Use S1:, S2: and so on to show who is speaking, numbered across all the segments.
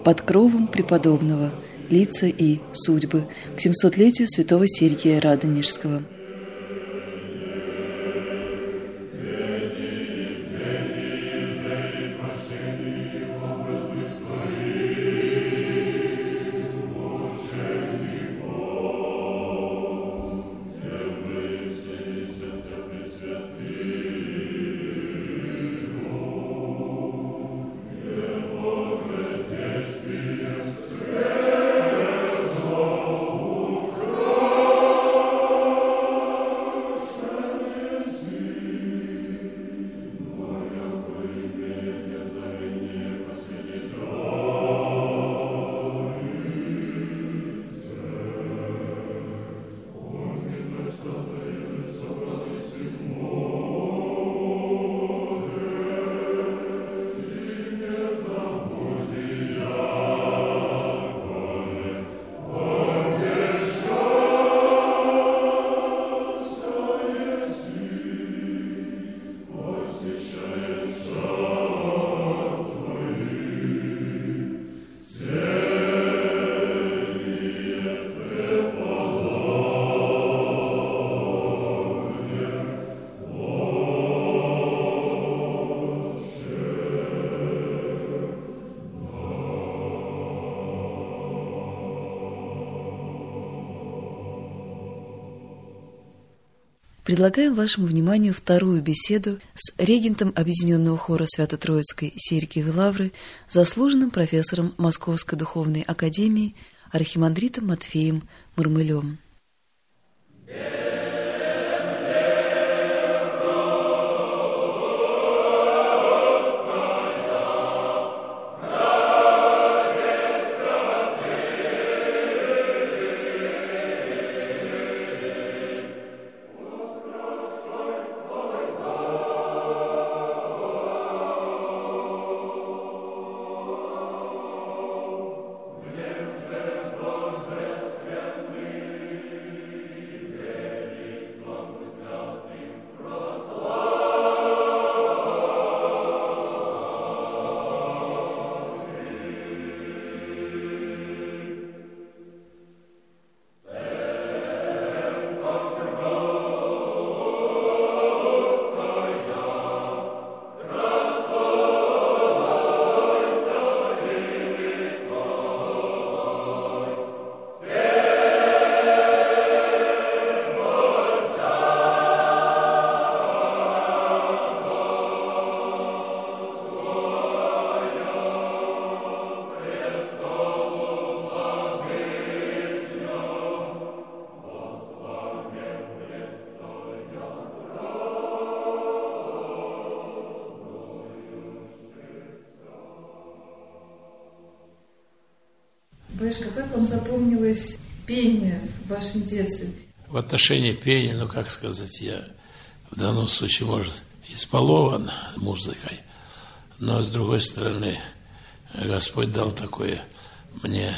S1: «Под кровом преподобного. Лица и судьбы» к 700-летию святого Сергия Радонежского. Предлагаем вашему вниманию вторую беседу с регентом Объединенного хора Свято-Троицкой Сергиевой Лавры, заслуженным профессором Московской духовной академии архимандритом Матфеем Мурмылем.
S2: Батюшка, как вам запомнилось пение в вашем детстве?
S3: В отношении пения, как сказать, я в данном случае, может, избалован музыкой, но, с другой стороны, Господь дал такое мне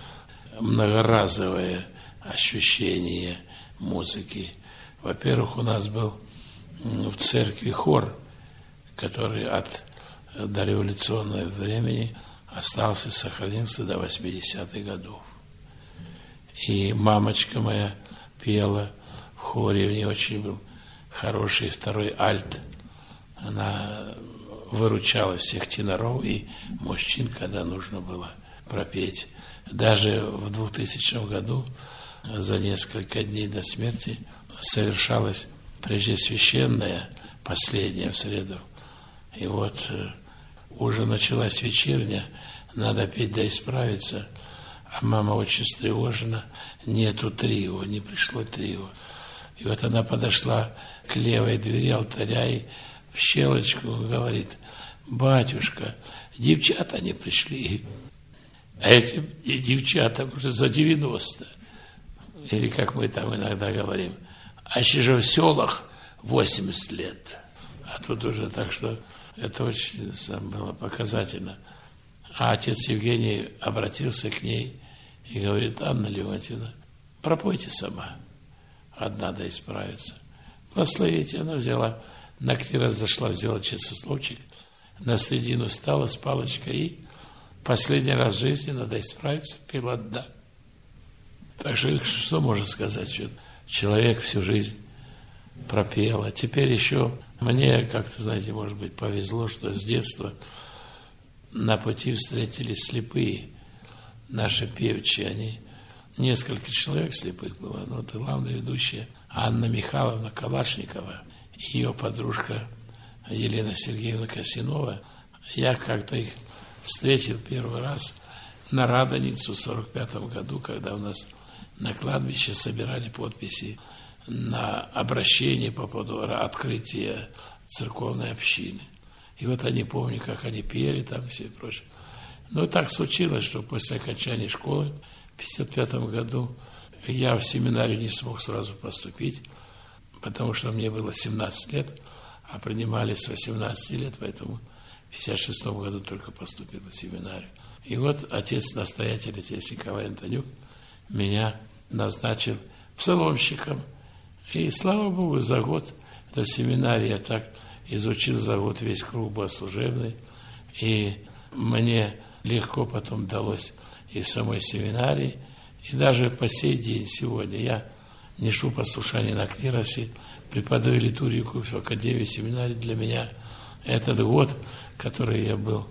S3: многоразовое ощущение музыки. Во-первых, у нас был в церкви хор, который от дореволюционного времени остался, сохранился до 80-х годов. И мамочка моя пела в хоре, у нее очень был хороший второй альт. Она выручала всех теноров и мужчин, когда нужно было пропеть. Даже в 2000 году, за несколько дней до смерти, совершалась преждесвященная, последняя в среду. И вот уже началась вечерня, надо петь да исправиться. А мама очень встревожена, нету трио, не пришло трио. И вот она подошла к левой двери алтаря и в щелочку говорит: батюшка, девчата не пришли. А этим девчатам уже за 90. Или, как мы там иногда говорим, а еще же в селах 80 лет. А тут уже так, что это очень было показательно. А отец Евгений обратился к ней и говорит: Анна Леонтьевна, пропойте сама. Одна да исправится. Благословите. Она взяла, на 3 раза зашла, взяла часословчик, на середину стала с палочкой и последний раз в жизни надо исправиться, пилот, да. Так что можно сказать, что человек всю жизнь пропел. А теперь еще мне как-то, знаете, может быть, повезло, что с детства на пути встретились слепые наши певчие. Они, несколько человек слепых было, но это главная ведущая Анна Михайловна Калашникова, ее подружка Елена Сергеевна Косинова. Я как-то их встретил первый раз на Радоницу в 1945 году, когда у нас на кладбище собирали подписи на обращение по поводу открытия церковной общины. И вот они, помню, как они пели там все и прочее. Но так случилось, что после окончания школы в 1955 году я в семинарию не смог сразу поступить, потому что мне было 17 лет, а принимали с 18 лет, поэтому в 1956 году только поступил в семинарию. И вот отец-настоятель, отец Николай Антонюк, меня назначил псаломщиком. И, слава Богу, за год до семинарии я так изучил за год весь круг богослужебный. И мне легко потом далось и в самой семинарии. И даже по сей день, сегодня, я нешу послушание на клиросе, преподаю литургию в академии, семинарии. Для меня этот год, который я был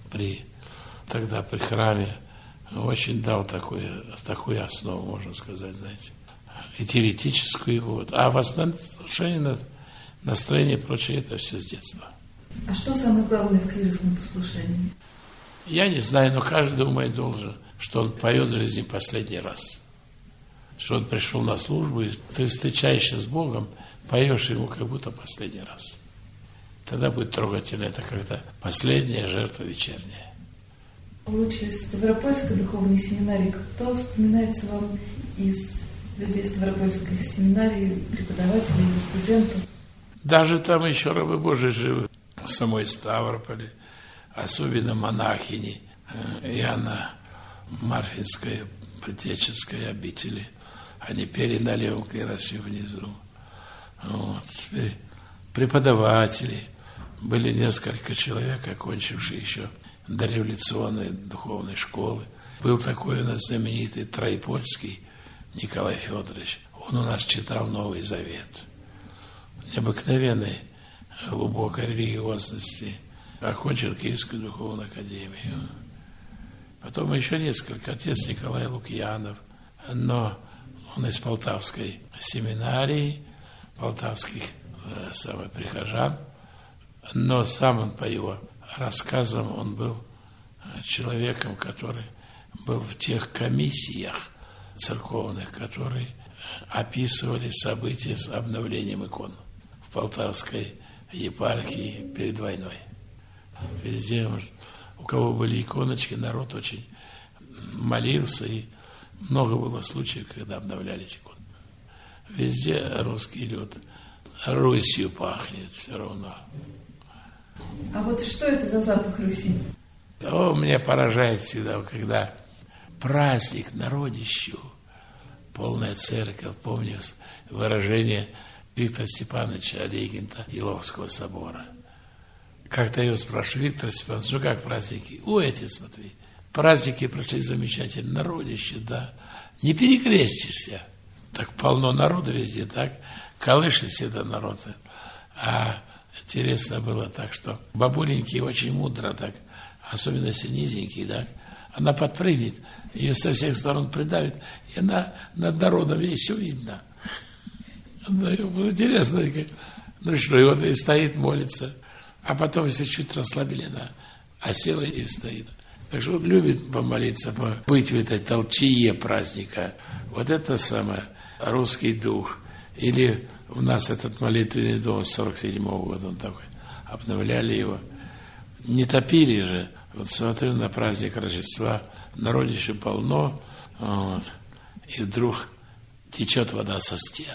S3: тогда при храме, очень дал такую основу, можно сказать, знаете, и теоретическую. Вот. А в отношении настроение и прочее, это все с детства.
S2: А что самое главное в клиросном послушании?
S3: Я не знаю, но каждый думает должен, что он поет в жизни последний раз. Что он пришел на службу, и ты встречаешься с Богом, поешь ему как будто последний раз. Тогда будет трогательно. Это как-то последняя жертва вечерняя.
S2: Вы учились в Ставропольской духовной семинарии. Кто вспоминается вам из людей Ставропольской семинарии, преподавателей или студентов?
S3: Даже там еще рабы Божии живы. В самой Ставрополе. Особенно монахини Иоанна Марфинской, Предтеченской обители. Они пели на левом клиросе внизу. Вот. Теперь преподаватели. Были несколько человек, окончившие еще дореволюционной духовной школы. Был такой у нас знаменитый Троепольский Николай Федорович. Он у нас читал Новый Завет. Необыкновенной глубокой религиозности. Окончил Киевскую духовную академию. Потом еще несколько. Отец Николай Лукьянов. Но он из Полтавской семинарии, полтавских прихожан. Но сам он по его рассказам, он был человеком, который был в тех комиссиях церковных, которые описывали события с обновлением икон в Полтавской епархии перед войной. Везде, у кого были иконочки, народ очень молился, и много было случаев, когда обновлялись иконы. Везде русский люд Русью пахнет все равно.
S2: А вот что это за запах Руси?
S3: Меня поражает всегда, когда праздник народищу, полная церковь, помню выражение Виктора Степановича, регента Иловского собора. Как-то я его спрашиваю: Виктор Степанович, ну как праздники? Ой, отец Матвей, праздники прошли замечательно, народище, да, не перекрестишься. Так полно народа везде, так, колышется до народа. А интересно было так, что бабуленьки очень мудро так, особенно если низенький, так, она подпрыгнет, ее со всех сторон придавит, и она над народом, ей все видно. Интересно, ну что, и вот и стоит, молится, а потом, если чуть расслабили, она осела и стоит. Так что вот любит помолиться, быть в этой толчее праздника. Вот это самое, русский дух. Или у нас этот молитвенный дом с 47-го года, он такой, обновляли его. Не топили же. Вот смотрю на праздник Рождества, народища полно, вот, и вдруг течет вода со стен.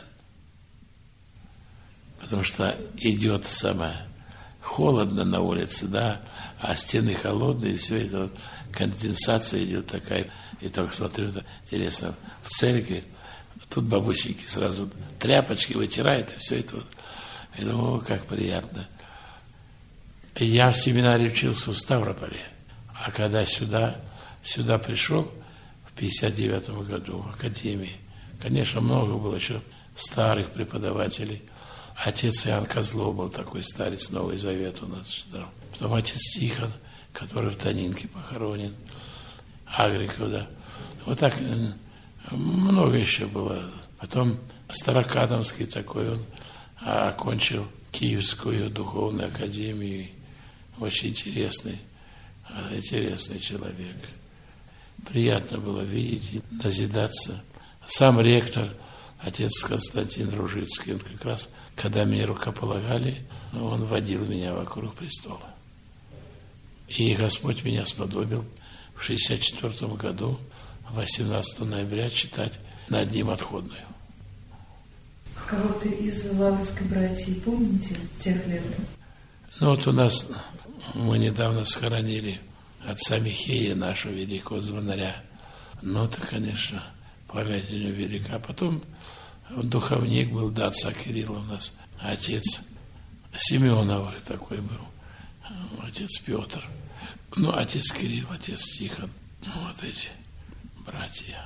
S3: Потому что идет самое холодно на улице, да, а стены холодные, и все это вот, конденсация идет такая. И только смотрю, это интересно, в церкви, тут бабусеньки сразу тряпочки вытирают, и все это вот. Я думаю, как приятно. И я в семинаре учился в Ставрополе. А когда сюда пришел в 59 году в академии, конечно, много было еще старых преподавателей. Отец Иоанн Козлов был такой старец, Новый Завет у нас читал. Потом отец Тихон, который в Танинке похоронен, Агриков, да. Вот так много еще было. Потом Старокатовский такой, он окончил Киевскую духовную академию. Очень интересный человек. Приятно было видеть и назидаться. Сам ректор, отец Константин Ружицкий, он как раз, когда меня рукополагали, он водил меня вокруг престола. И Господь меня сподобил в 1964 году, 18 ноября, читать над ним отходную.
S2: Кого-то из Лаврской братьи помните тех лет?
S3: Ну вот у нас, мы недавно схоронили отца Михея, нашего великого звонаря. Ну, это, конечно, память у него велика. Потом духовник был, да, отца Кирилла у нас, отец Семеновых такой был, отец Петр, ну, отец Кирилл, отец Тихон, вот эти братья.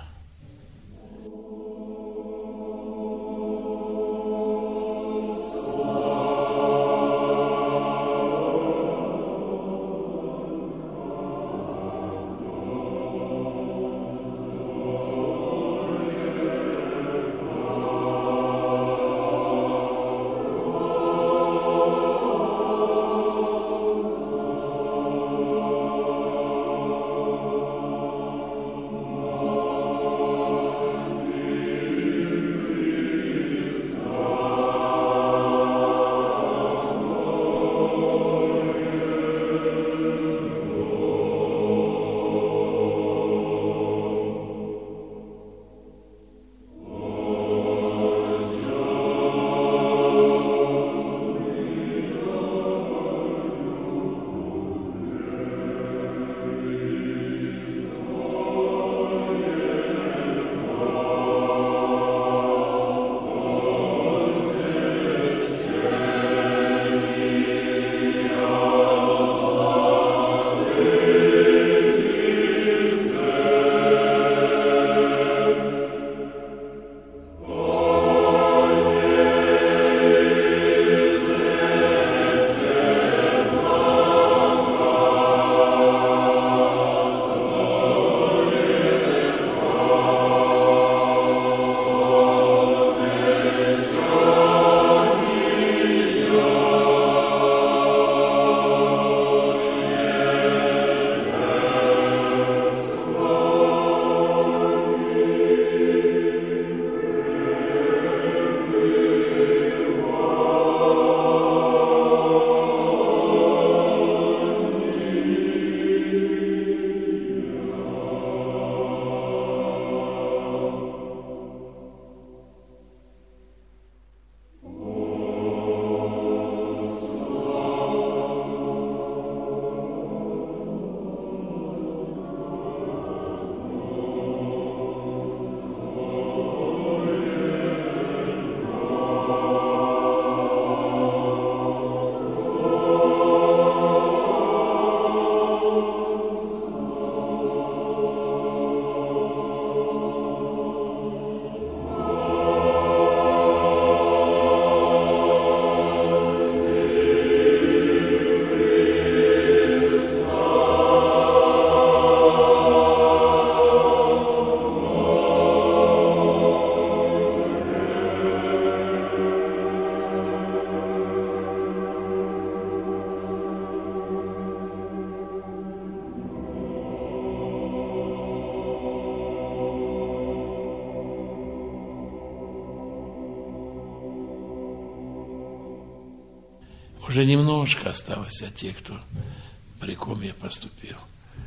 S3: Уже немножко осталось от тех, кто при ком я поступил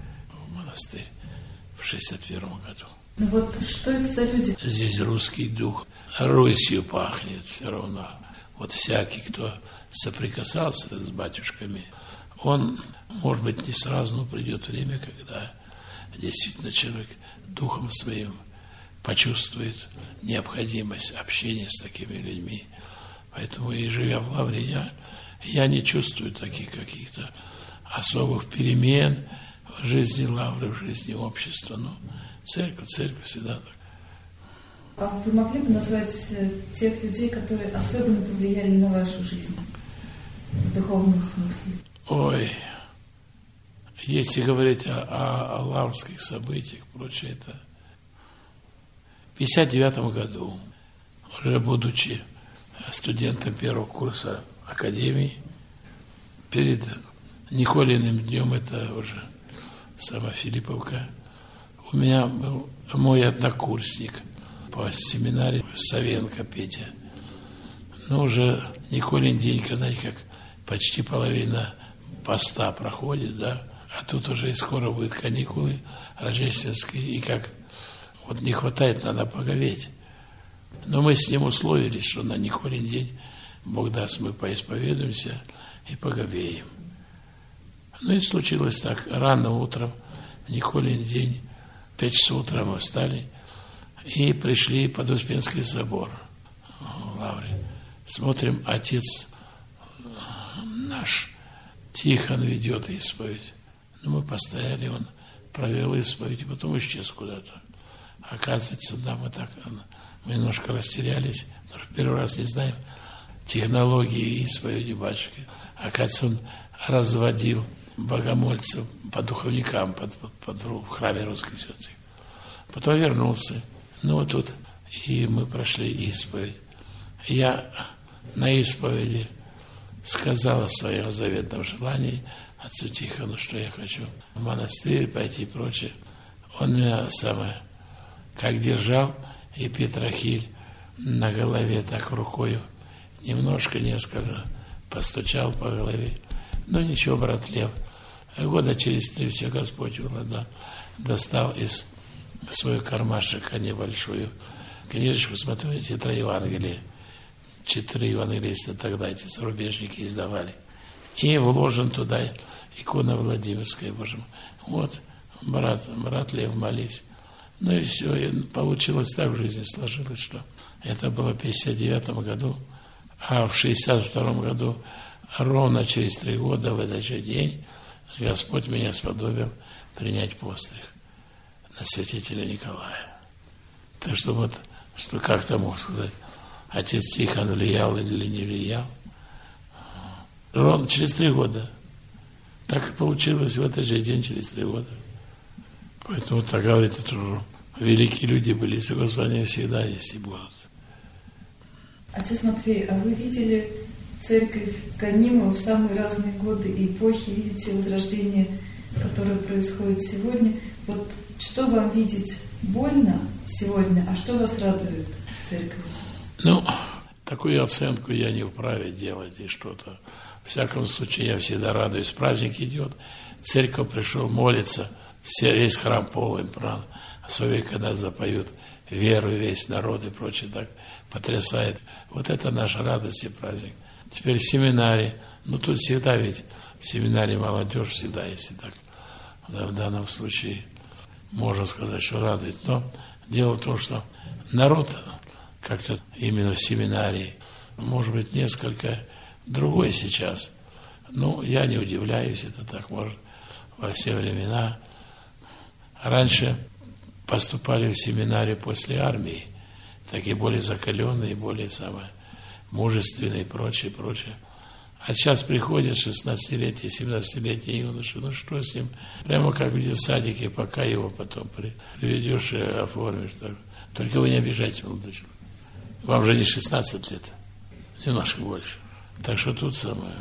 S3: в монастырь в 1961 году.
S2: Ну вот что это за люди?
S3: Здесь русский дух, Русью пахнет все равно. Вот всякий, кто соприкасался с батюшками, он, может быть, не сразу, но придет время, когда действительно человек духом своим почувствует необходимость общения с такими людьми. Поэтому и живя в Лавре, я не чувствую таких каких-то особых перемен в жизни лавры, в жизни общества. Но церковь всегда так.
S2: А вы могли бы назвать тех людей, которые особенно повлияли на вашу жизнь в духовном смысле?
S3: Ой, если говорить о лаврских событиях, прочее, это в 1959 году, уже будучи студентом первого курса академии, перед Николиным днем, это уже сама Филипповка, у меня был мой однокурсник по семинарии Савенко Петя. Но уже Николин день, знаете, как почти половина поста проходит, да, а тут уже и скоро будут каникулы рождественские, и как вот не хватает, надо поговеть. Но мы с ним условились, что на Николин день, Бог даст, мы поисповедуемся и поговеем. Ну и случилось так, рано утром, в Николин день, 5 часов утра мы встали и пришли под Успенский собор в Лавре. Смотрим, отец наш Тихон ведет исповедь. Ну, мы постояли, он провел исповедь, и потом исчез куда-то. Оказывается, да, мы немножко растерялись, потому что первый раз не знаем технологии исповеди батюшки. Оказывается, он разводил богомольцев по духовникам в храме русских святых. Потом вернулся. Ну, вот тут и мы прошли исповедь. Я на исповеди сказал о своем заветном желании отцу Тихону, что я хочу в монастырь пойти и прочее. Он меня как держал, и Петрохиль на голове так рукою несколько постучал по голове. Ну ничего, брат Лев, года через 3 все Господь уладал. Достал из свой кармашек, а небольшую книжечку, смотрю, эти 3 Евангелия. 4 евангелиста тогда эти зарубежники издавали. И вложен туда икона Владимирская, Боже мой. Вот, брат Лев, молись. Ну и все, и получилось так в жизни, сложилось, что это было в 1959 году, а в 1962 году, ровно через 3 года, в этот же день, Господь меня сподобил принять постриг на святителя Николая. Так что вот, что как-то мог сказать, отец Тихон влиял или не влиял. Ровно через 3 года. Так получилось в этот же день, через 3 года. Поэтому так говорит, что великие люди были, с Господом всегда есть и будут.
S2: Отец Матфей, а вы видели церковь гонимую в самые разные годы и эпохи, видите возрождение, которое происходит сегодня. Вот что вам видеть больно сегодня, а что вас радует в церкви?
S3: Ну, такую оценку я не вправе делать и что-то. В всяком случае, я всегда радуюсь. Праздник идет, в церковь пришел молиться, весь храм полный, правда. Особенно, когда запоют веру, весь народ и прочее, так потрясает. Вот это наша радость и праздник. Теперь в семинарии, ну тут всегда ведь в семинарии молодежь всегда, если так, в данном случае можно сказать, что радует. Но дело в том, что народ как-то именно в семинарии, может быть, несколько другой сейчас. Ну, я не удивляюсь, это так может во все времена. Раньше поступали в семинарию после армии, такие более закаленные, более мужественные и прочее. А сейчас приходят 16-летние, 17-летние юноши, ну что с ним? Прямо как в детсадике, пока его потом приведешь и оформишь. Только вы не обижайте, молодой человек. Вам же не 16 лет, немножко больше. Так что тут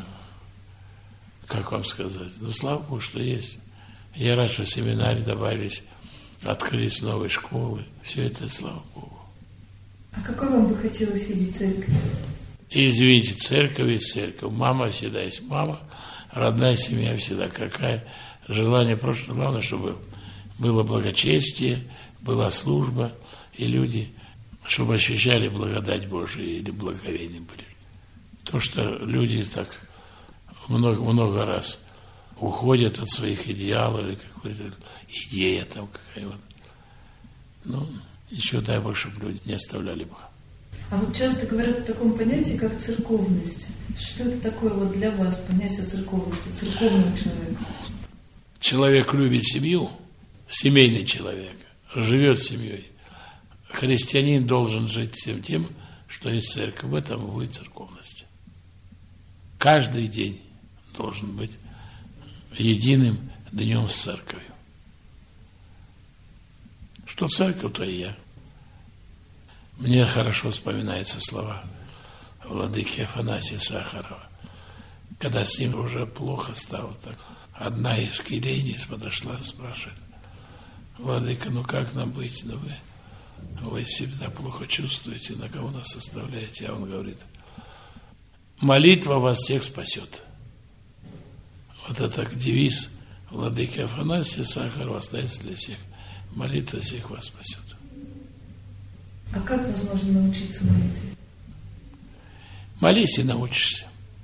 S3: как вам сказать, ну слава Богу, что есть. Я рад, что в семинарии добавились, открылись новые школы. Все это, слава Богу.
S2: А какой вам бы хотелось видеть церковь?
S3: Извините, церковь есть церковь. Мама всегда есть мама. Родная семья всегда какая. Желание просто, главное, чтобы было благочестие, была служба, и люди, чтобы ощущали благодать Божию или благовейны были. То, что люди так много раз уходят от своих идеалов или какой-то идея там какая-то. Ну, ничего, дай Бог, чтобы люди не оставляли Бога.
S2: А вот часто говорят о таком понятии, как церковность. Что это такое вот для вас, понятие церковности, церковного человека?
S3: человек любит семью, семейный человек, живет семьей, христианин должен жить всем тем, что есть церковь. В этом будет церковность. Каждый день должен быть единым днем с церковью. Что церковь, то и я. Мне хорошо вспоминаются слова владыки Афанасия Сахарова. Когда с ним уже плохо стало, так одна из келейниц подошла, спрашивает: владыка, ну как нам быть? Ну вы себя плохо чувствуете, на кого нас оставляете? А он говорит: молитва вас всех спасет. Вот это девиз владыки Афанасия Сахарова остается для всех. Молитва всех вас спасет.
S2: А как возможно научиться молитве?
S3: Молись и научишься.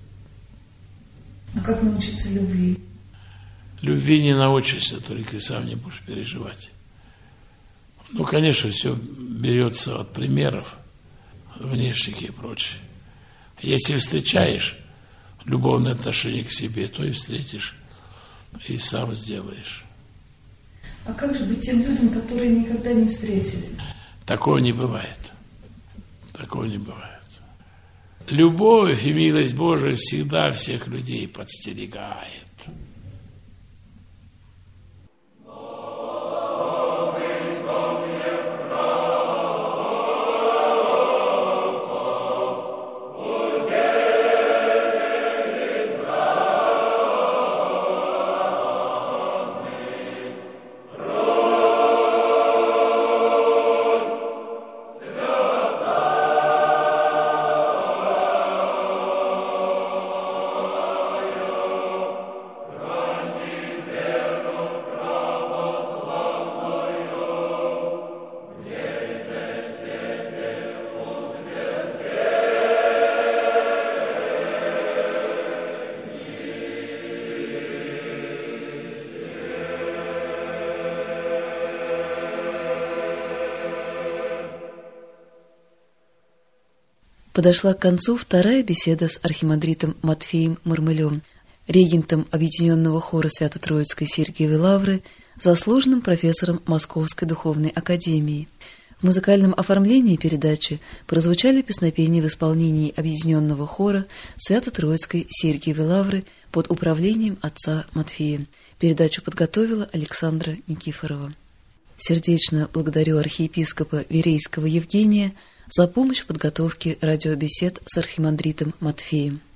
S2: А как научиться любви?
S3: Любви не научишься, только сам не будешь переживать. Ну, конечно, все берется от примеров внешних и прочее. Если встречаешь любовное отношение к себе, то и встретишь, и сам сделаешь.
S2: А как же быть тем людям, которые никогда не встретили?
S3: Такого не бывает. Такого не бывает. Любовь и милость Божия всегда всех людей подстерегает.
S1: Подошла к концу вторая беседа с архимандритом Матфеем Мармылем, регентом Объединенного хора Свято-Троицкой Сергиевой Лавры, заслуженным профессором Московской духовной академии. В музыкальном оформлении передачи прозвучали песнопения в исполнении Объединенного хора Свято-Троицкой Сергиевой Лавры под управлением отца Матфея. Передачу подготовила Александра Никифорова. Сердечно благодарю архиепископа Верейского Евгения за помощь в подготовке радиобесед с архимандритом Матфеем.